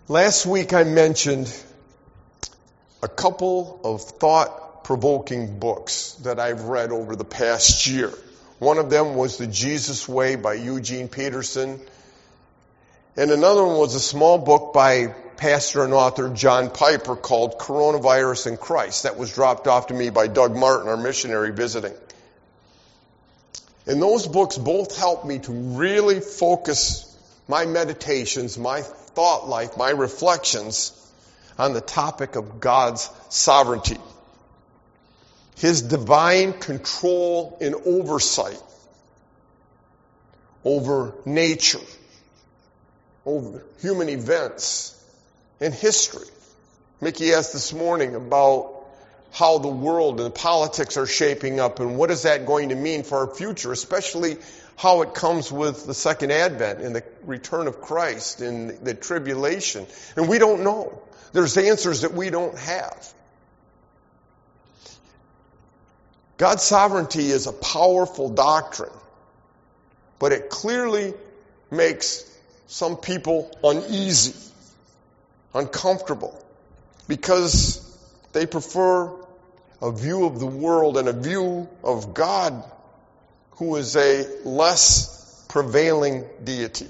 Last week I mentioned a couple of thought-provoking books that I've read over the past year. One of them was The Jesus Way by Eugene Peterson, and another one was a small book by pastor and author John Piper called Coronavirus and Christ. That was dropped off to me by Doug Martin, our missionary visiting. And those books both helped me to really focus my meditations, my thought life, my reflections on the topic of God's sovereignty. His divine control and oversight over nature, over human events and history. Mickey asked this morning about how the world and the politics are shaping up and what is that going to mean for our future, especially how it comes with the second advent and the return of Christ and the tribulation. And we don't know. There's answers that we don't have. God's sovereignty is a powerful doctrine, but it clearly makes some people uneasy, uncomfortable, because they prefer a view of the world and a view of God who is a less prevailing deity.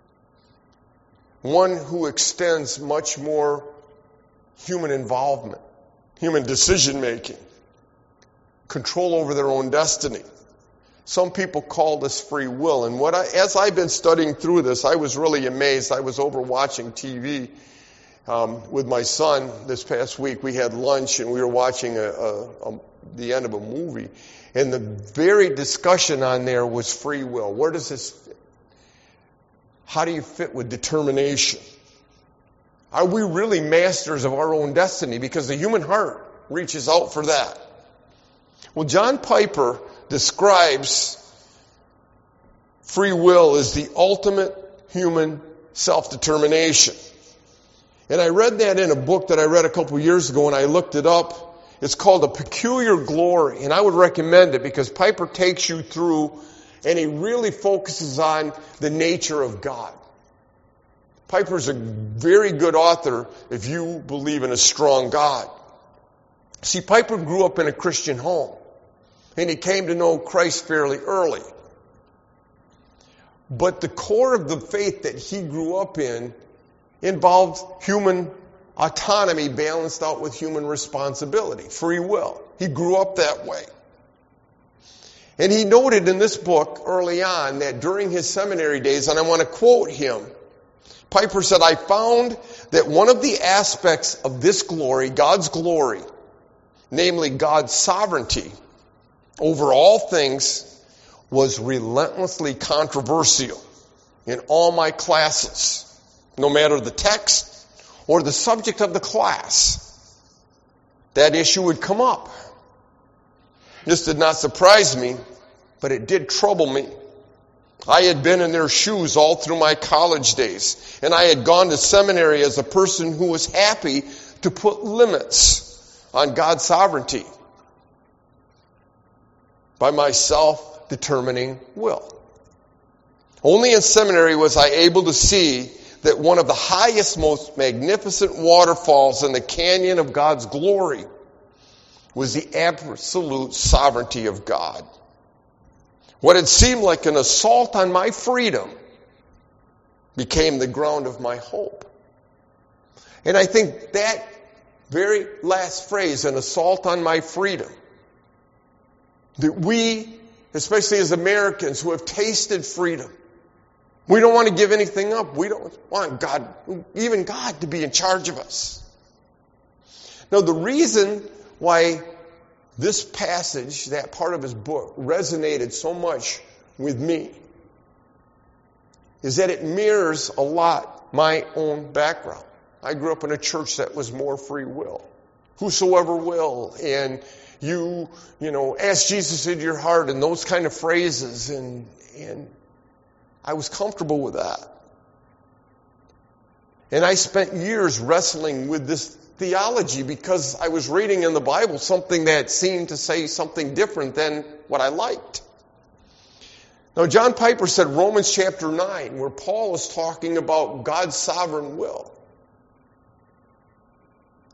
One who extends much more human involvement, human decision-making, control over their own destiny. Some people call this free will. And as I've been studying through this, I was really amazed. I was over watching TV with my son this past week. We had lunch and we were watching the end of a movie. And the very discussion on there was free will. Where does this fit? How do you fit with determination? Are we really masters of our own destiny? Because the human heart reaches out for that. Well, John Piper describes free will as the ultimate human self-determination. And I read that in a book that I read a couple years ago, and I looked it up. It's called A Peculiar Glory, and I would recommend it because Piper takes you through and he really focuses on the nature of God. Piper's a very good author if you believe in a strong God. See, Piper grew up in a Christian home, and he came to know Christ fairly early. But the core of the faith that he grew up in involved human autonomy balanced out with human responsibility, free will. He grew up that way. And he noted in this book early on that during his seminary days, and I want to quote him, Piper said, "I found that one of the aspects of this glory, God's glory, namely God's sovereignty over all things, was relentlessly controversial in all my classes, no matter the text or the subject of the class. That issue would come up. This did not surprise me, but it did trouble me. I had been in their shoes all through my college days, and I had gone to seminary as a person who was happy to put limits on God's sovereignty by my self-determining will. Only in seminary was I able to see that one of the highest, most magnificent waterfalls in the canyon of God's glory was the absolute sovereignty of God. What had seemed like an assault on my freedom became the ground of my hope." And I think that very last phrase, an assault on my freedom, that we, especially as Americans who have tasted freedom, we don't want to give anything up. We don't want God, even God, to be in charge of us. Now, the reason why this passage, that part of his book, resonated so much with me is that it mirrors a lot my own background. I grew up in a church that was more free will. Whosoever will, and you ask Jesus into your heart, and those kind of phrases, and I was comfortable with that. And I spent years wrestling with this theology because I was reading in the Bible something that seemed to say something different than what I liked. Now, John Piper said Romans chapter 9, where Paul is talking about God's sovereign will.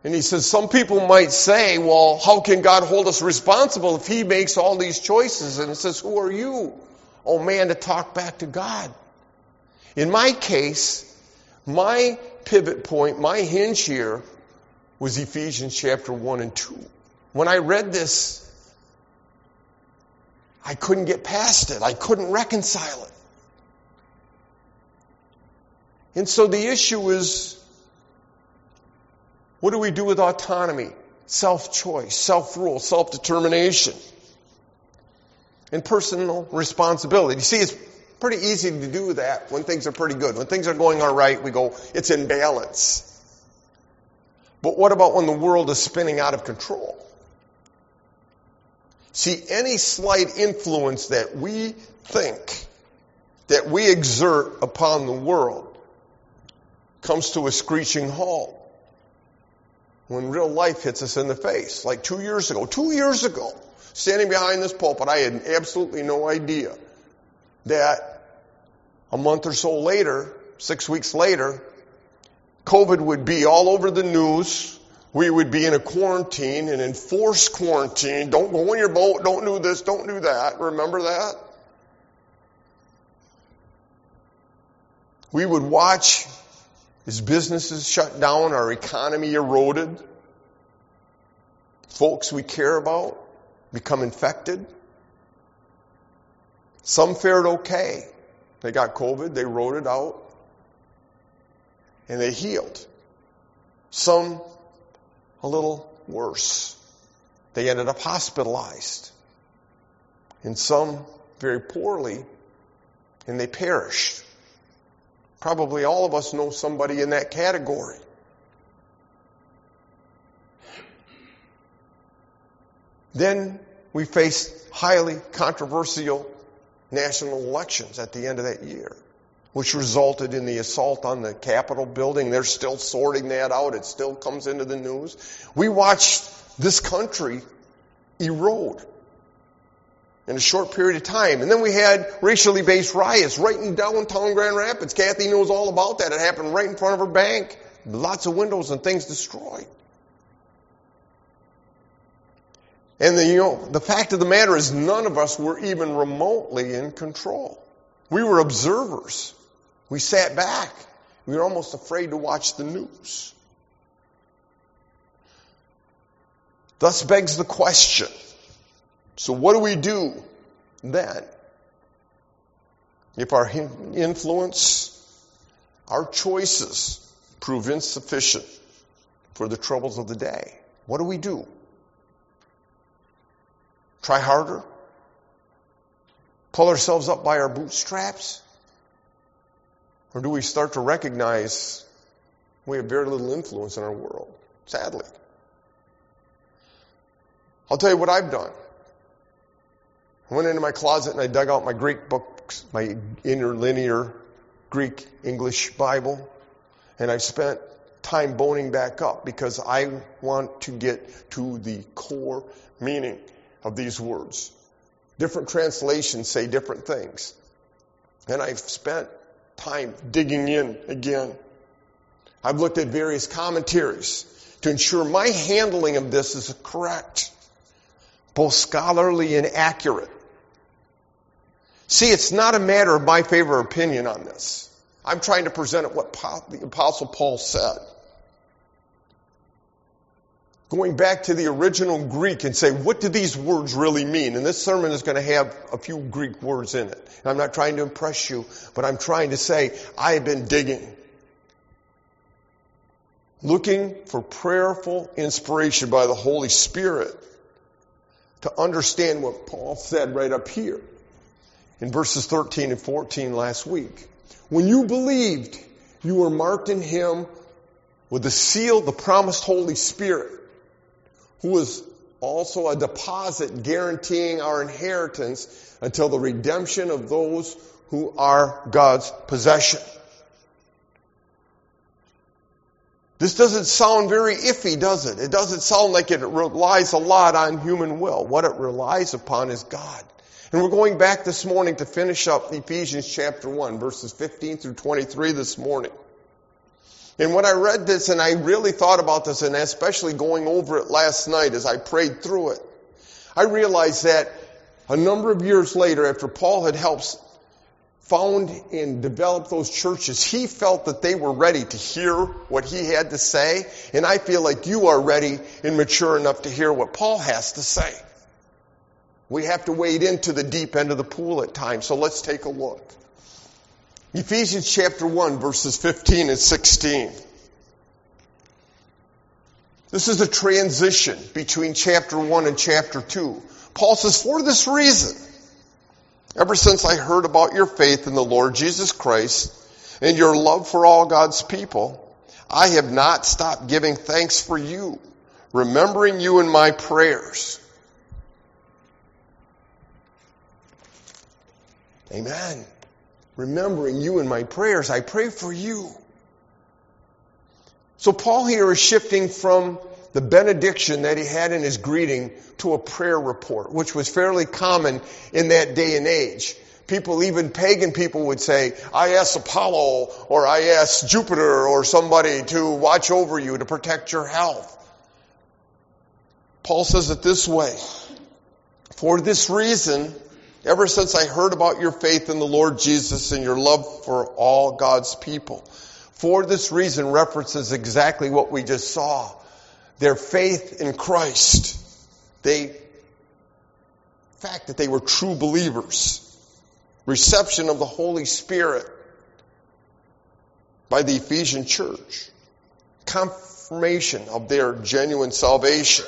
And he says, some people might say, well, how can God hold us responsible if he makes all these choices? And it says, who are you, oh man, to talk back to God? In my case, my pivot point, my hinge here was Ephesians chapter 1 and 2. When I read this, I couldn't get past it. I couldn't reconcile it. And so the issue is, what do we do with autonomy, self-choice, self-rule, self-determination, and personal responsibility? You see, it's pretty easy to do that when things are pretty good. When things are going all right, we go, it's in balance. But what about when the world is spinning out of control? See, any slight influence that we think, that we exert upon the world, comes to a screeching halt when real life hits us in the face. Like 2 years ago, standing behind this pulpit, I had absolutely no idea that a month or so later, 6 weeks later, COVID would be all over the news. We would be in a quarantine, an enforced quarantine. Don't go in your boat, don't do this, don't do that. Remember that? We would watch as businesses shut down, our economy eroded, folks we care about become infected. Some fared okay. They got COVID, they rode it out, and they healed. Some a little worse. They ended up hospitalized. And some very poorly, and they perished. Probably all of us know somebody in that category. Then we faced highly controversial national elections at the end of that year, which resulted in the assault on the Capitol building. They're still sorting that out. It still comes into the news. We watched this country erode in a short period of time. And then we had racially based riots right in downtown Grand Rapids. Kathy knows all about that. It happened right in front of her bank. Lots of windows and things destroyed. And the fact of the matter is none of us were even remotely in control. We were observers. We sat back. We were almost afraid to watch the news. Thus begs the question, so what do we do then? If our influence, our choices prove insufficient for the troubles of the day, what do we do? Try harder? Pull ourselves up by our bootstraps? Or do we start to recognize we have very little influence in our world, sadly? I'll tell you what I've done. I went into my closet and I dug out my Greek books, my interlinear Greek English Bible, and I spent time boning back up because I want to get to the core meaning of these words. Different translations say different things. And I've spent time digging in again. I've looked at various commentaries to ensure my handling of this is correct, both scholarly and accurate. See, it's not a matter of my favorite opinion on this. I'm trying to present it what the Apostle Paul said. Going back to the original Greek and say, what do these words really mean? And this sermon is going to have a few Greek words in it. And I'm not trying to impress you, but I'm trying to say, I have been digging. Looking for prayerful inspiration by the Holy Spirit to understand what Paul said right up here in verses 13 and 14 last week. When you believed, you were marked in Him with the seal, the promised Holy Spirit, who is also a deposit guaranteeing our inheritance until the redemption of those who are God's possession. This doesn't sound very iffy, does it? It doesn't sound like it relies a lot on human will. What it relies upon is God. And we're going back this morning to finish up Ephesians chapter 1, verses 15 through 23 this morning. And when I read this, and I really thought about this, and especially going over it last night as I prayed through it, I realized that a number of years later, after Paul had helped found and develop those churches, he felt that they were ready to hear what he had to say. And I feel like you are ready and mature enough to hear what Paul has to say. We have to wade into the deep end of the pool at times. So let's take a look. Ephesians chapter 1, verses 15 and 16. This is a transition between chapter 1 and chapter 2. Paul says, for this reason, ever since I heard about your faith in the Lord Jesus Christ and your love for all God's people, I have not stopped giving thanks for you, remembering you in my prayers. Amen. Remembering you in my prayers. I pray for you. So Paul here is shifting from the benediction that he had in his greeting to a prayer report, which was fairly common in that day and age. People, even pagan people, would say, I ask Apollo, or I ask Jupiter, or somebody to watch over you, to protect your health. Paul says it this way, for this reason, ever since I heard about your faith in the Lord Jesus and your love for all God's people. For this reason references exactly what we just saw. Their faith in Christ. The fact that they were true believers. Reception of the Holy Spirit by the Ephesian church. Confirmation of their genuine salvation.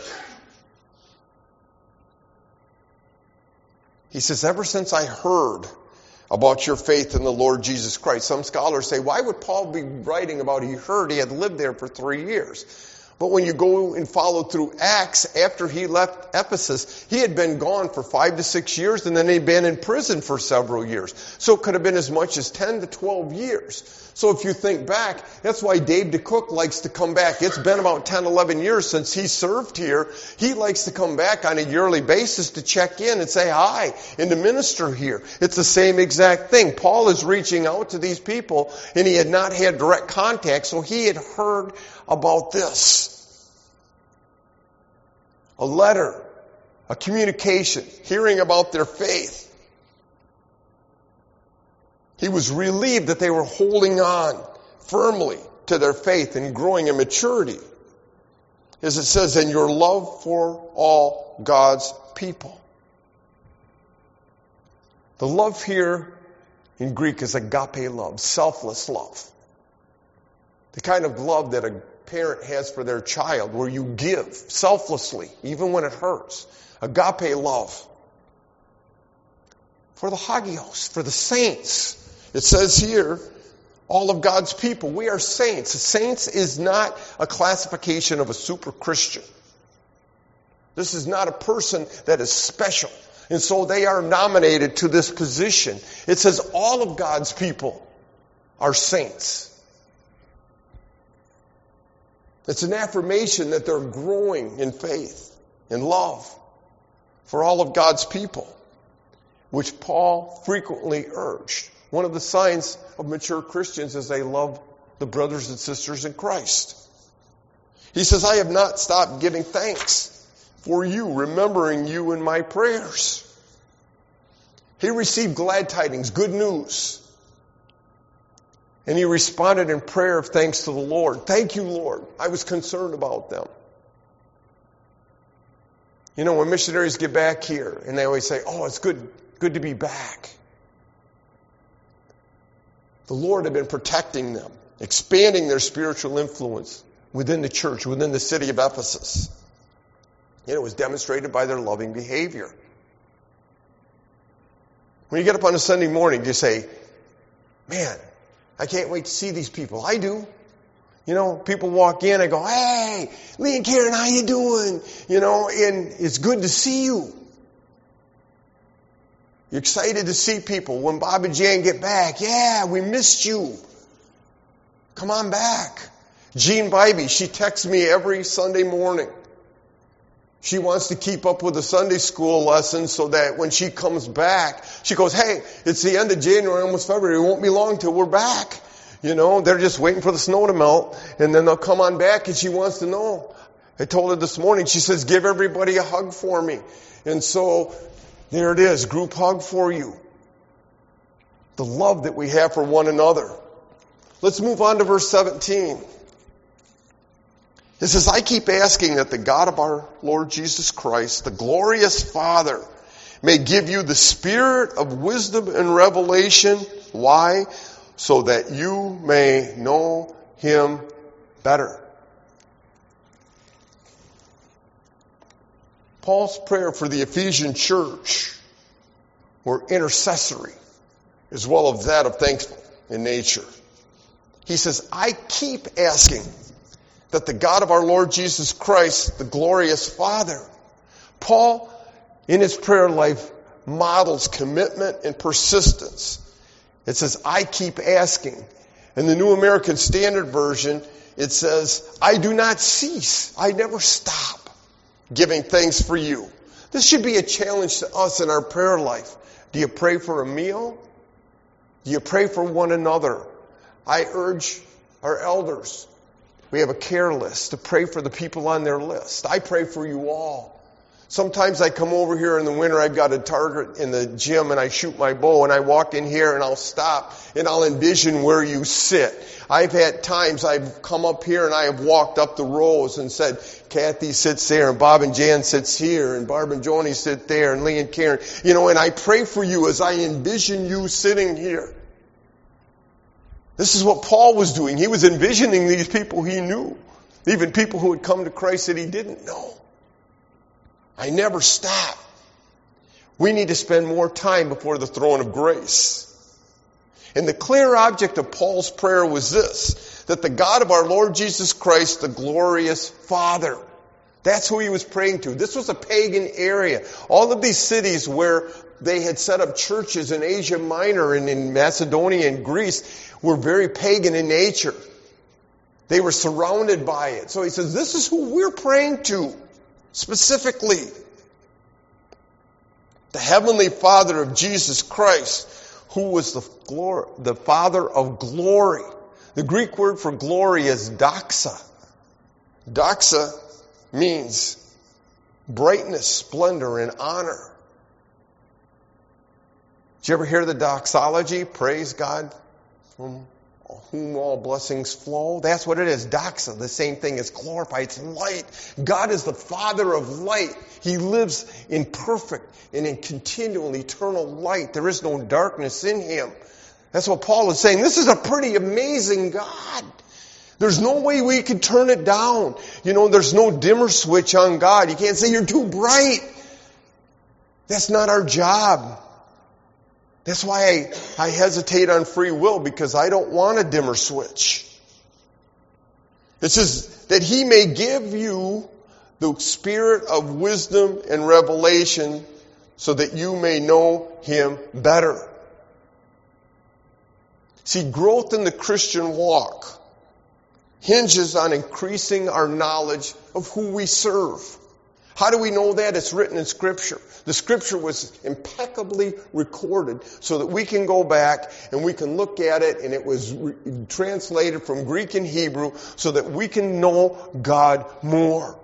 He says, ever since I heard about your faith in the Lord Jesus Christ. Some scholars say, why would Paul be writing about he heard? He had lived there for 3 years. But when you go and follow through Acts, after he left Ephesus, he had been gone for 5 to 6 years, and then he'd been in prison for several years. So it could have been as much as 10 to 12 years. So if you think back, that's why Dave DeCook likes to come back. It's been about 10, 11 years since he served here. He likes to come back on a yearly basis to check in and say hi and to minister here. It's the same exact thing. Paul is reaching out to these people, and he had not had direct contact, so he had heard about this. A letter, a communication, hearing about their faith. He was relieved that they were holding on firmly to their faith and growing in maturity. As it says, in your love for all God's people. The love here in Greek is agape love, selfless love. The kind of love that a parent has for their child, where you give selflessly, even when it hurts. Agape love. For the hagios, for the saints. It says here, all of God's people. We are saints. Saints is not a classification of a super Christian. This is not a person that is special. And so they are nominated to this position. It says all of God's people are saints. It's an affirmation that they're growing in faith, in love for all of God's people, which Paul frequently urged. One of the signs of mature Christians is they love the brothers and sisters in Christ. He says, I have not stopped giving thanks for you, remembering you in my prayers. He received glad tidings, good news. And he responded in prayer of thanks to the Lord. Thank you, Lord. I was concerned about them. You know, when missionaries get back here, and they always say, oh, it's good to be back. The Lord had been protecting them, expanding their spiritual influence within the church, within the city of Ephesus. And it was demonstrated by their loving behavior. When you get up on a Sunday morning, you say, man, I can't wait to see these people. I do. You know, people walk in, I go, hey, Lee and Karen, how you doing? You know, and it's good to see you. You're excited to see people. When Bob and Jan get back, yeah, we missed you. Come on back. Jean Bybee, she texts me every Sunday morning. She wants to keep up with the Sunday school lesson so that when she comes back, she goes, hey, it's the end of January, almost February. It won't be long till we're back. They're just waiting for the snow to melt, and then they'll come on back, and she wants to know. I told her this morning, she says, give everybody a hug for me. And so, there it is, group hug for you. The love that we have for one another. Let's move on to verse 17. It says, I keep asking that the God of our Lord Jesus Christ, the glorious Father, may give you the spirit of wisdom and revelation. Why? So that you may know Him better. Paul's prayer for the Ephesian church were intercessory, as well as that of thankful in nature. He says, I keep asking that the God of our Lord Jesus Christ, the glorious Father. Paul, in his prayer life, models commitment and persistence. It says, I keep asking. In the New American Standard Version, it says, I do not cease. I never stop giving thanks for you. This should be a challenge to us in our prayer life. Do you pray for a meal? Do you pray for one another? I urge our elders, we have a care list, to pray for the people on their list. I pray for you all. Sometimes I come over here in the winter, I've got a target in the gym and I shoot my bow and I walk in here and I'll stop and I'll envision where you sit. I've had times I've come up here and I have walked up the rows and said, Kathy sits there and Bob and Jan sits here and Barb and Joni sit there and Lee and Karen. And I pray for you as I envision you sitting here. This is what Paul was doing. He was envisioning these people he knew. Even people who had come to Christ that he didn't know. I never stop. We need to spend more time before the throne of grace. And the clear object of Paul's prayer was this, that the God of our Lord Jesus Christ, the glorious Father, that's who he was praying to. This was a pagan area. All of these cities where they had set up churches in Asia Minor and in Macedonia and Greece were very pagan in nature. They were surrounded by it. So he says, this is who we're praying to. Specifically, the Heavenly Father of Jesus Christ, who was the Father of glory. The Greek word for glory is doxa. Doxa means brightness, splendor, and honor. Did you ever hear the doxology? Praise God, from whom all blessings flow. That's what it is. Doxa, the same thing as glorify. It's light. God is the Father of light. He lives in perfect and in continual eternal light. There is no darkness in Him. That's what Paul is saying. This is a pretty amazing God. There's no way we can turn it down. There's no dimmer switch on God. You can't say you're too bright. That's not our job. That's why I hesitate on free will, because I don't want a dimmer switch. It says that He may give you the spirit of wisdom and revelation so that you may know Him better. See, growth in the Christian walk hinges on increasing our knowledge of who we serve. How do we know that? It's written in Scripture. The Scripture was impeccably recorded so that we can go back and we can look at it, and it was translated from Greek and Hebrew so that we can know God more.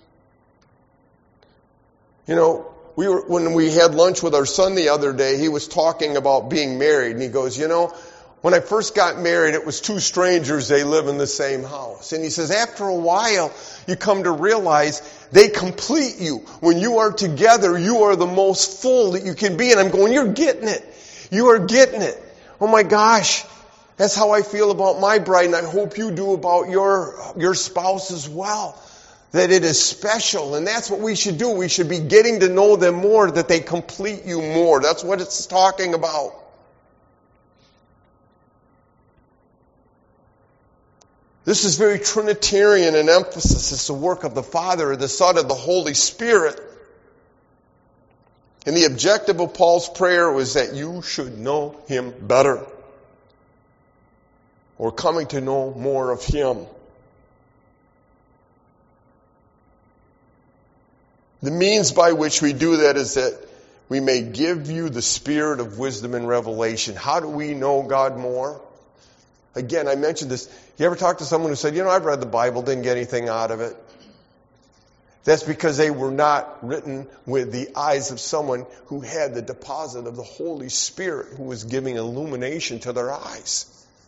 When we had lunch with our son the other day, he was talking about being married, and he goes, when I first got married, it was two strangers, they live in the same house. And he says, after a while, you come to realize they complete you. When you are together, you are the most full that you can be. And I'm going, you're getting it. You are getting it. Oh my gosh. That's how I feel about my bride, and I hope you do about your spouse as well. That it is special, and that's what we should do. We should be getting to know them more, that they complete you more. That's what it's talking about. This is very Trinitarian in emphasis. It's the work of the Father, the Son, and the Holy Spirit. And the objective of Paul's prayer was that you should know Him better. Or coming to know more of Him. The means by which we do that is that we may give you the spirit of wisdom and revelation. How do we know God more? Again, I mentioned this. You ever talk to someone who said, I've read the Bible, didn't get anything out of it? That's because they were not written with the eyes of someone who had the deposit of the Holy Spirit, who was giving illumination to their eyes.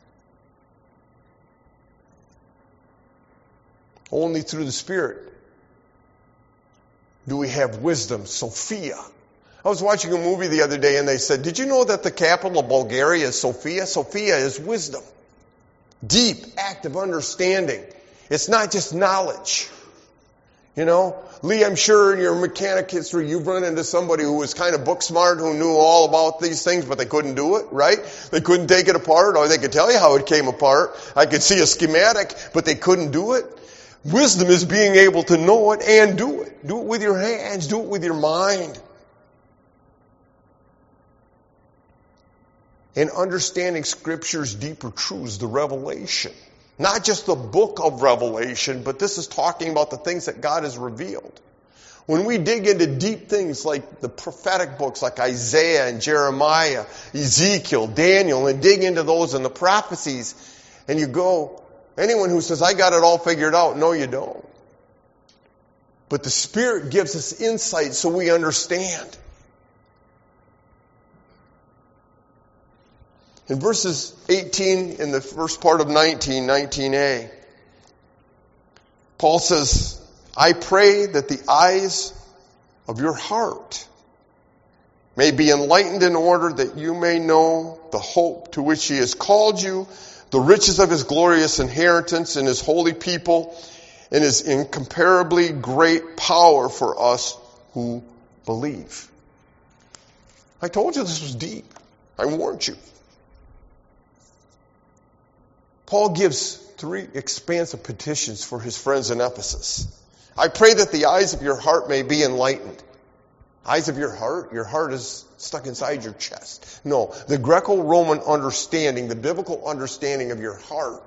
Only through the Spirit do we have wisdom, Sophia. I was watching a movie the other day and they said, did you know that the capital of Bulgaria is Sofia? Sofia is wisdom. Deep, active understanding. It's not just knowledge. Lee, I'm sure in your mechanic history you've run into somebody who was kind of book smart, who knew all about these things, but they couldn't do it, right? They couldn't take it apart, or they could tell you how it came apart. I could see a schematic, but they couldn't do it. Wisdom is being able to know it and do it. Do it with your hands. Do it with your mind. And understanding Scripture's deeper truths, the revelation. Not just the book of Revelation, but this is talking about the things that God has revealed. When we dig into deep things like the prophetic books like Isaiah and Jeremiah, Ezekiel, Daniel, and dig into those and the prophecies, and you go, anyone who says, I got it all figured out, no, you don't. But the Spirit gives us insight so we understand. In verses 18, in the first part of 19a, Paul says, I pray that the eyes of your heart may be enlightened in order that you may know the hope to which he has called you, the riches of his glorious inheritance in his holy people, and his incomparably great power for us who believe. I told you this was deep. I warned you. Paul gives 3 expansive petitions for his friends in Ephesus. I pray that the eyes of your heart may be enlightened. Eyes of your heart is stuck inside your chest. No, the Greco-Roman understanding, the biblical understanding of your heart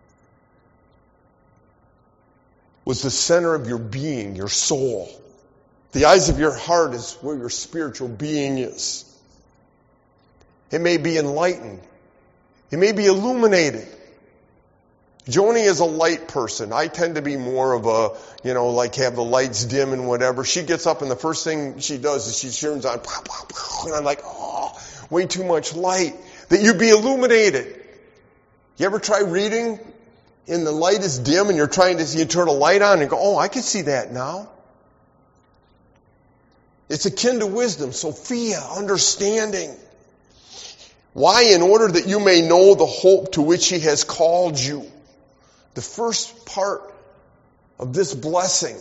was the center of your being, your soul. The eyes of your heart is where your spiritual being is. It may be enlightened. It may be illuminated. Joni is a light person. I tend to be more of a, like have the lights dim and whatever. She gets up and the first thing she does is she turns on, pow, pow, pow, and I'm like, oh, way too much light. That you be illuminated. You ever try reading and the light is dim and you turn a light on and go, oh, I can see that now. It's akin to wisdom, Sophia, understanding. Why? In order that you may know the hope to which he has called you. The first part of this blessing,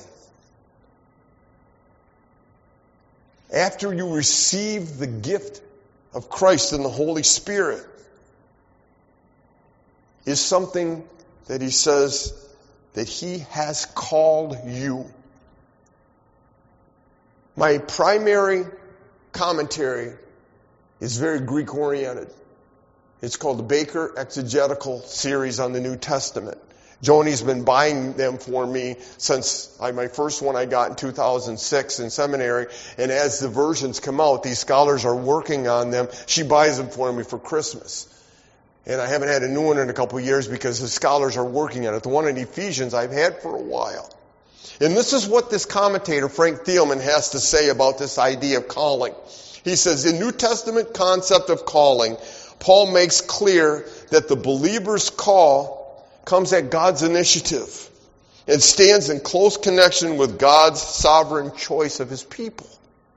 after you receive the gift of Christ and the Holy Spirit, is something that he says that he has called you. My primary commentary is very Greek-oriented. It's called the Baker Exegetical Series on the New Testament. Joni's been buying them for me since my first one I got in 2006 in seminary. And as the versions come out, these scholars are working on them. She buys them for me for Christmas. And I haven't had a new one in a couple of years because the scholars are working on it. The one in Ephesians I've had for a while. And this is what this commentator, Frank Thielman, has to say about this idea of calling. He says, the New Testament concept of calling, Paul makes clear that the believer's call comes at God's initiative and stands in close connection with God's sovereign choice of his people.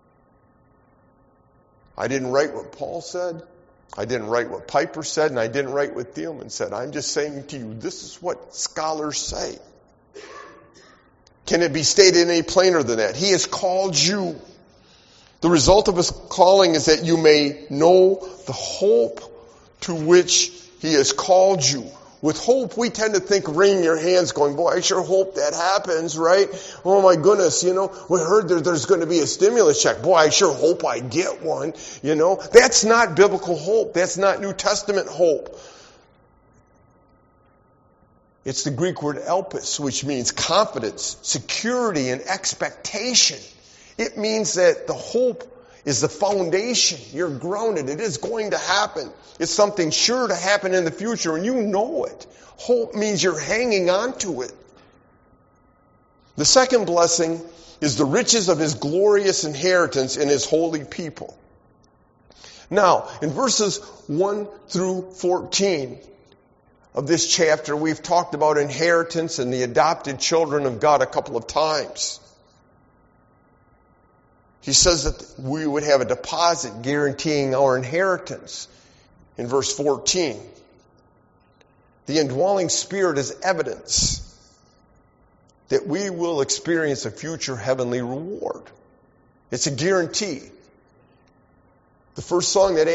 I didn't write what Paul said. I didn't write what Piper said, and I didn't write what Thielman said. I'm just saying to you, this is what scholars say. Can it be stated any plainer than that? He has called you. The result of his calling is that you may know the hope to which he has called you. With hope, we tend to think wringing your hands going, boy, I sure hope that happens, right? Oh my goodness, we heard there's going to be a stimulus check. Boy, I sure hope I get one, That's not biblical hope. That's not New Testament hope. It's the Greek word elpis, which means confidence, security, and expectation. It means that the hope is the foundation. You're grounded. It is going to happen. It's something sure to happen in the future, and you know it. Hope means you're hanging on to it. The second blessing is the riches of his glorious inheritance in his holy people. Now, in verses 1 through 14 of this chapter, we've talked about inheritance and the adopted children of God a couple of times. He says that we would have a deposit guaranteeing our inheritance in verse 14. The indwelling Spirit is evidence that we will experience a future heavenly reward. It's a guarantee. The first song that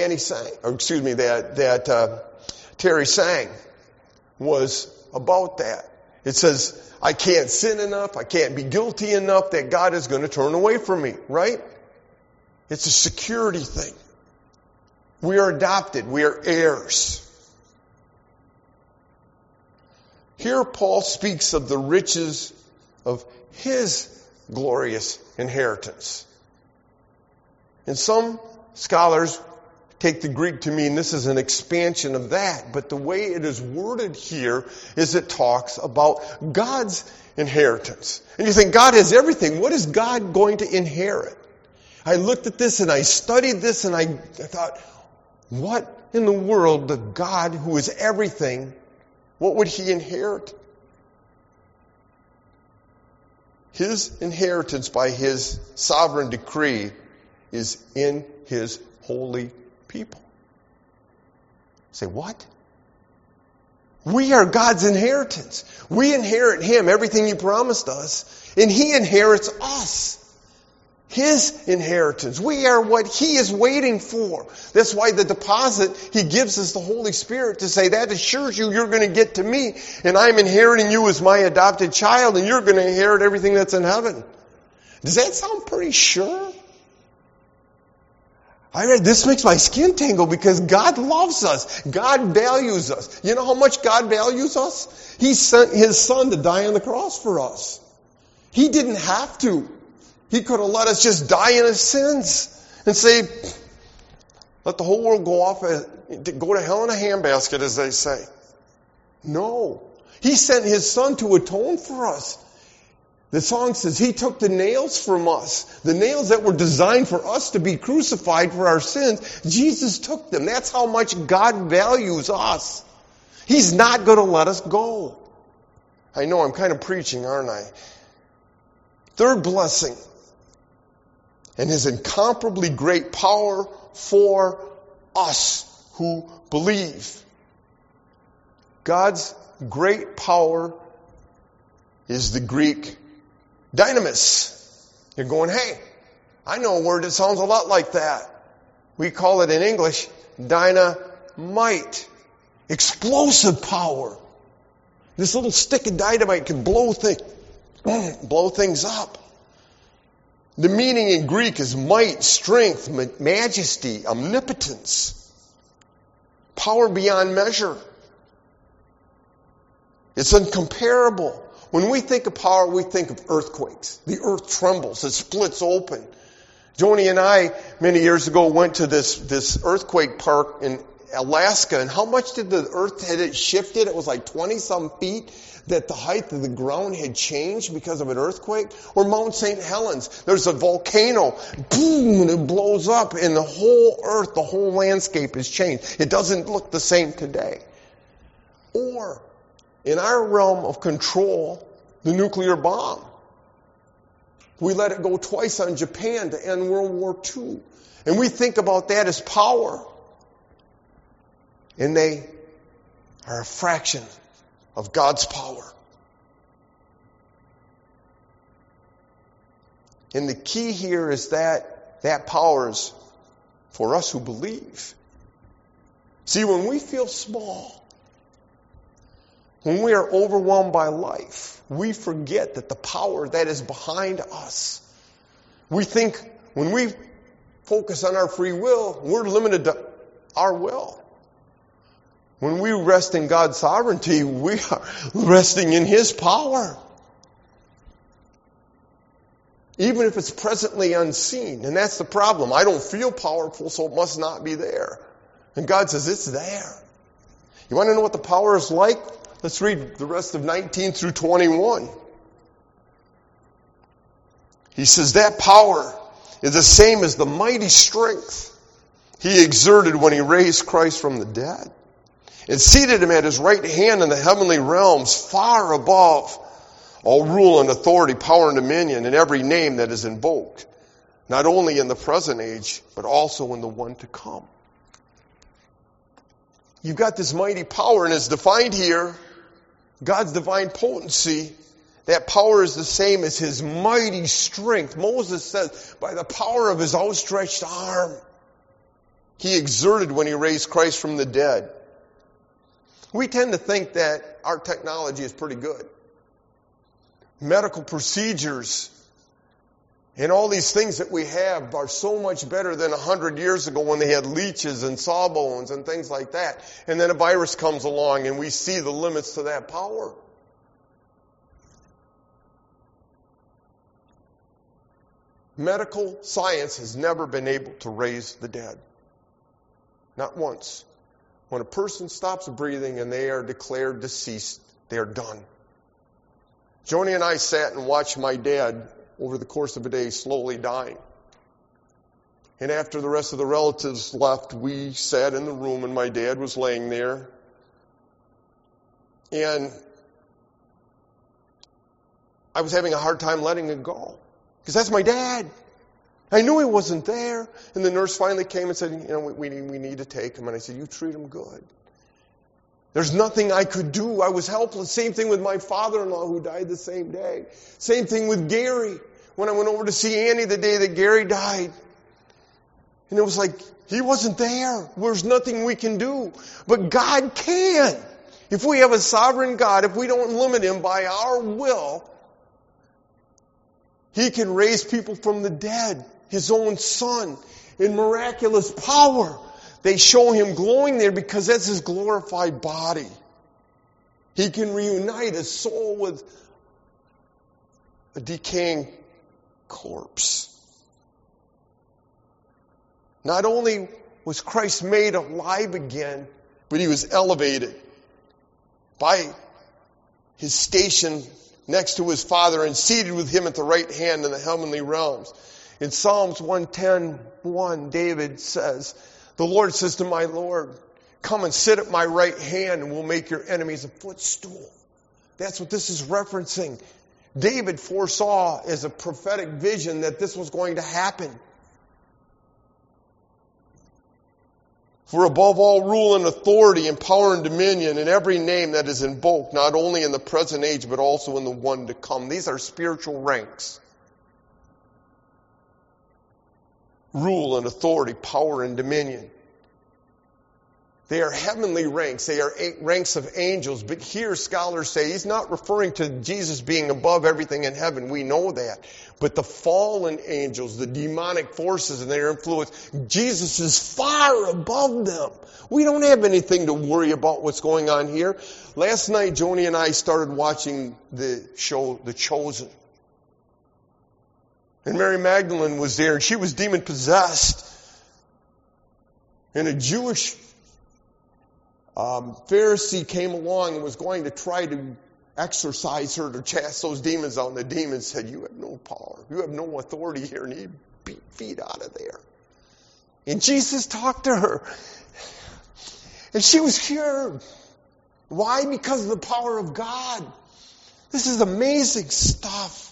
Terry sang was about that. It says, I can't sin enough, I can't be guilty enough that God is going to turn away from me, right? It's a security thing. We are adopted, we are heirs. Here Paul speaks of the riches of his glorious inheritance. And some scholars take the Greek to mean this is an expansion of that. But the way it is worded here is it talks about God's inheritance. And you think, God has everything. What is God going to inherit? I looked at this and I studied this and I thought, what in the world, the God who is everything, what would he inherit? His inheritance by his sovereign decree is in his holy people. Say, what? We are God's inheritance. We inherit him, everything he promised us, and he inherits us. His inheritance. We are what he is waiting for. That's why the deposit, he gives us the Holy Spirit to say, that assures you you're going to get to me, and I'm inheriting you as my adopted child, and you're going to inherit everything that's in heaven. Does that sound pretty sure? I read, this makes my skin tingle because God loves us. God values us. You know how much God values us? He sent his son to die on the cross for us. He didn't have to. He could have let us just die in his sins and say, let the whole world go to hell in a handbasket, as they say. No. He sent his son to atone for us. The song says he took the nails from us. The nails that were designed for us to be crucified for our sins. Jesus took them. That's how much God values us. He's not going to let us go. I know I'm kind of preaching, aren't I? Third blessing. And his incomparably great power for us who believe. God's great power is the Greek dynamis. You're going, hey, I know a word that sounds a lot like that. We call it in English dynamite. Explosive power. This little stick of dynamite can blow things up. The meaning in Greek is might, strength, majesty, omnipotence. Power beyond measure. It's incomparable. When we think of power, we think of earthquakes. The earth trembles. It splits open. Joni and I, many years ago, went to this earthquake park in Alaska. And how much did the earth, had it shifted? It was like 20-some feet that the height of the ground had changed because of an earthquake. Or Mount St. Helens. There's a volcano. Boom! And it blows up. And the whole earth, the whole landscape has changed. It doesn't look the same today. Or, in our realm of control, the nuclear bomb. We let it go twice on Japan to end World War II. And we think about that as power. And they are a fraction of God's power. And the key here is that power is for us who believe. See, when we feel small, when we are overwhelmed by life, we forget that the power that is behind us. We think when we focus on our free will, we're limited to our will. When we rest in God's sovereignty, we are resting in his power. even if it's presently unseen. And that's the problem. I don't feel powerful, so it must not be there. And God says, it's there. You want to know what the power is like? Let's read the rest of 19 through 21. He says, that power is the same as the mighty strength He exerted when He raised Christ from the dead and seated Him at His right hand in the heavenly realms, far above all rule and authority, power and dominion, and every name that is invoked, not only in the present age, but also in the one to come. You've got this mighty power, and it's defined here, God's divine potency. That power is the same as His mighty strength. Moses says, by the power of His outstretched arm, He exerted when He raised Christ from the dead. We tend to think that our technology is pretty good. Medical procedures and all these things that we have are so much better than 100 years ago when they had leeches and sawbones and things like that. And then a virus comes along and we see the limits to that power. Medical science has never been able to raise the dead. Not once. When a person stops breathing and they are declared deceased, they are done. Joni and I sat and watched my dad over the course of a day slowly dying. And after the rest of the relatives left, we sat in the room and my dad was laying there. And I was having a hard time letting it go. Because that's my dad. I knew he wasn't there. And the nurse finally came and said, we need to take him. And I said, you treat him good. There's nothing I could do. I was helpless. Same thing with my father-in-law who died the same day. Same thing with Gary. When I went over to see Annie the day that Gary died. And it was like, he wasn't there. There's nothing we can do. But God can. If we have a sovereign God, if we don't limit Him by our will, He can raise people from the dead. His own Son. In miraculous power. They show Him glowing there because that's His glorified body. He can reunite a soul with a decaying corpse. Not only was Christ made alive again, but He was elevated by His station next to His Father and seated with Him at the right hand in the heavenly realms. In Psalms 110:1, David says, the Lord says to my Lord, come and sit at my right hand and we'll make your enemies a footstool. That's what this is referencing. David foresaw as a prophetic vision that this was going to happen. For above all rule and authority and power and dominion and every name that is invoked, not only in the present age but also in the one to come. These are spiritual ranks. Rule and authority, power and dominion. They are heavenly ranks. They are ranks of angels. But here scholars say He's not referring to Jesus being above everything in heaven. We know that. But the fallen angels, the demonic forces and their influence, Jesus is far above them. We don't have anything to worry about what's going on here. Last night, Joni and I started watching the show, The Chosen. And Mary Magdalene was there, and she was demon-possessed. And a Jewish Pharisee came along and was going to try to exorcise her, to cast those demons out. And the demons said, you have no power. You have no authority here. And he beat feet out of there. And Jesus talked to her. And she was cured. Why? Because of the power of God. This is amazing stuff.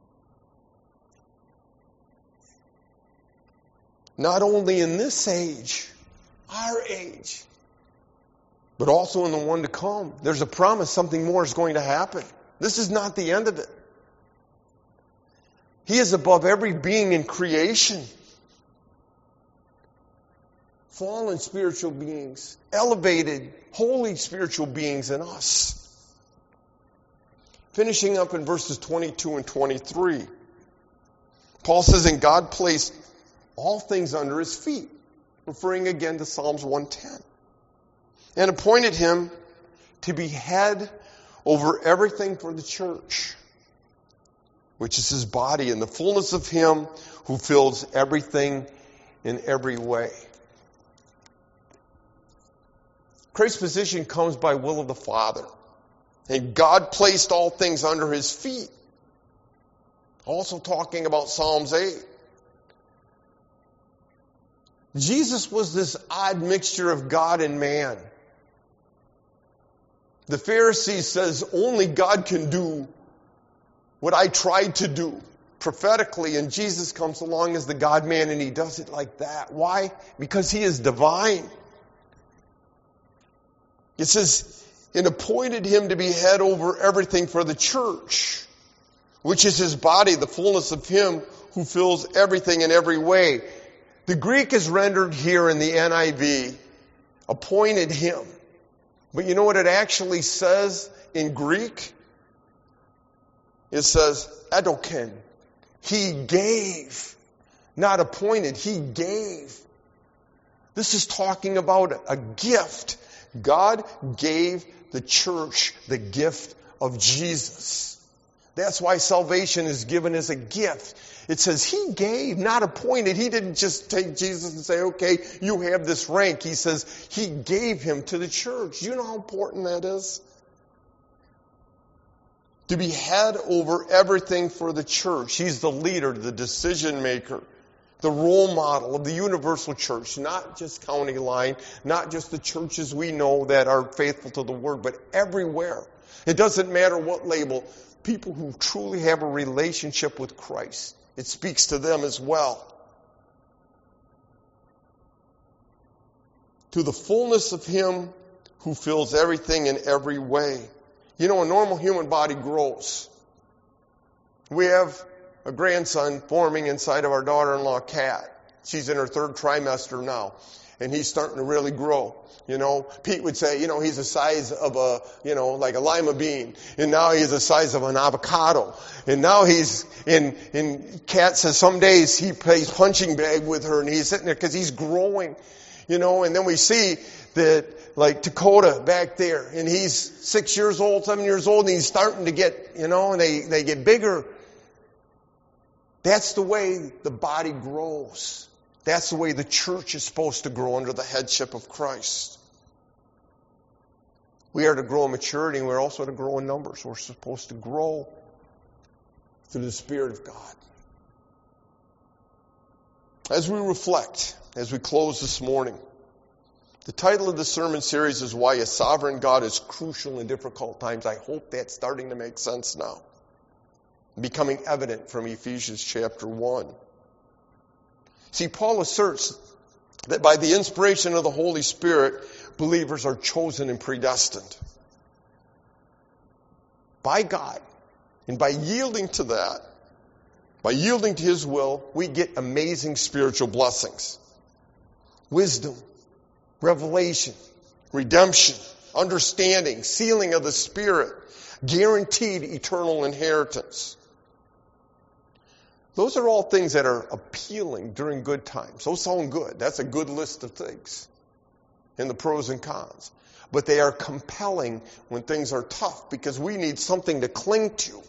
Not only in this age, our age, but also in the one to come. There's a promise something more is going to happen. This is not the end of it. He is above every being in creation. Fallen spiritual beings, elevated, holy spiritual beings in us. Finishing up in verses 22 and 23. Paul says, and God placed all things under His feet, referring again to Psalms 110, and appointed Him to be head over everything for the church, which is his body, in the fullness of him who fills everything in every way. Christ's position comes by will of the Father. And God placed all things under his feet. Also talking about Psalms 8. Jesus was this odd mixture of God and man. The Pharisee says only God can do what I tried to do prophetically, and Jesus comes along as the God-man and he does it like that. Why? Because he is divine. It says, and appointed him to be head over everything for the church, which is his body, the fullness of him who fills everything in every way. The Greek is rendered here in the NIV, appointed him. But you know what it actually says in Greek? It says, edoken. He gave. Not appointed, he gave. This is talking about a gift. God gave the church the gift of Jesus. That's why salvation is given as a gift. It says he gave, not appointed. He didn't just take Jesus and say, okay, you have this rank. He says he gave him to the church. Do you know how important that is? To be head over everything for the church. He's the leader, the decision maker, the role model of the universal church, not just County Line, not just the churches we know that are faithful to the Word, but everywhere. It doesn't matter what label. People who truly have a relationship with Christ. It speaks to them as well. To the fullness of him who fills everything in every way. You know, a normal human body grows. We have a grandson forming inside of our daughter-in-law, Kat. She's in her 3rd trimester now. And he's starting to really grow. You know, Pete would say, he's the size of like a lima bean. And now he's the size of an avocado. And now and Kat says some days he plays punching bag with her and he's sitting there because he's growing. And then we see that, like Dakota back there, and he's 6 years old, 7 years old, and he's starting to get, and they get bigger. That's the way the body grows. That's the way the church is supposed to grow under the headship of Christ. We are to grow in maturity, and we're also to grow in numbers. We're supposed to grow through the Spirit of God. As we reflect, as we close this morning, the title of the sermon series is Why a Sovereign God is Crucial in Difficult Times. I hope that's starting to make sense now. Becoming evident from Ephesians chapter 1. See, Paul asserts that by the inspiration of the Holy Spirit, believers are chosen and predestined by God. And by yielding to that, by yielding to his will, we get amazing spiritual blessings. Wisdom, revelation, redemption, understanding, sealing of the Spirit, guaranteed eternal inheritance. Those are all things that are appealing during good times. Those sound good. That's a good list of things in the pros and cons. But they are compelling when things are tough because we need something to cling to.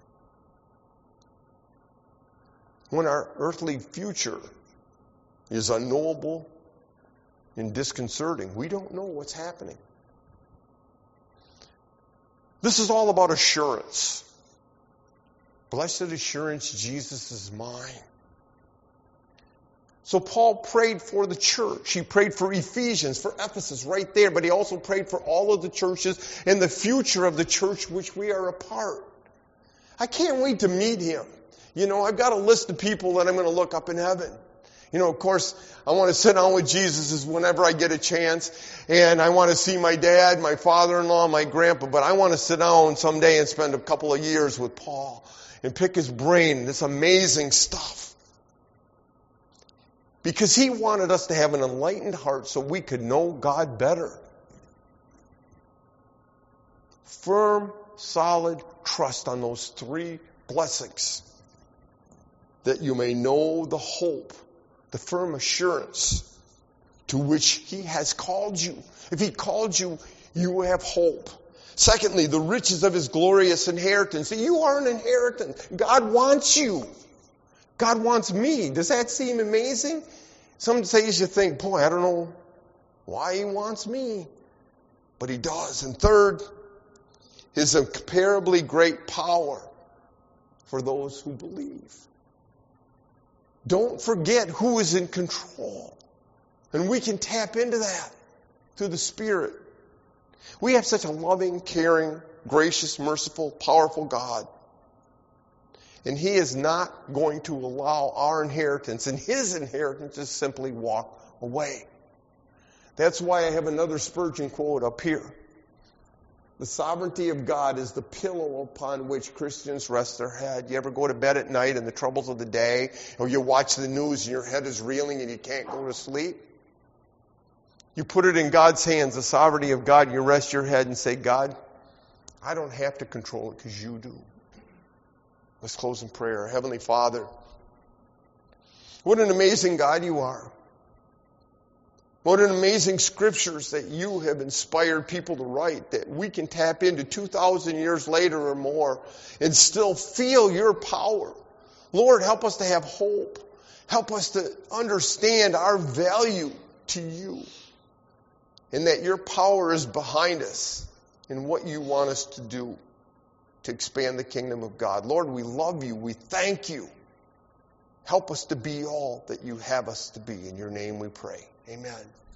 When our earthly future is unknowable and disconcerting, we don't know what's happening. This is all about assurance. Blessed assurance, Jesus is mine. So Paul prayed for the church. He prayed for Ephesians, for Ephesus, right there. But he also prayed for all of the churches and the future of the church which we are a part. I can't wait to meet him. I've got a list of people that I'm going to look up in heaven. Of course, I want to sit down with Jesus whenever I get a chance. And I want to see my dad, my father-in-law, my grandpa. But I want to sit down someday and spend a couple of years with Paul and pick his brain, this amazing stuff. Because he wanted us to have an enlightened heart so we could know God better. Firm, solid trust on those 3 blessings. That you may know the hope, the firm assurance to which he has called you. If he called you, you have hope. Secondly, the riches of his glorious inheritance. You are an inheritance. God wants you. God wants me. Does that seem amazing? Some days you think, boy, I don't know why he wants me. But he does. And third, his incomparably great power for those who believe. Don't forget who is in control. And we can tap into that through the Spirit. We have such a loving, caring, gracious, merciful, powerful God. And he is not going to allow our inheritance and his inheritance to simply walk away. That's why I have another Spurgeon quote up here. The sovereignty of God is the pillow upon which Christians rest their head. You ever go to bed at night and the troubles of the day, or you watch the news and your head is reeling and you can't go to sleep? You put it in God's hands, the sovereignty of God, you rest your head and say, God, I don't have to control it because you do. Let's close in prayer. Heavenly Father, what an amazing God you are. What an amazing scriptures that you have inspired people to write, that we can tap into 2,000 years later or more and still feel your power. Lord, help us to have hope. Help us to understand our value to you and that your power is behind us in what you want us to do to expand the kingdom of God. Lord, we love you. We thank you. Help us to be all that you have us to be. In your name we pray. Amen.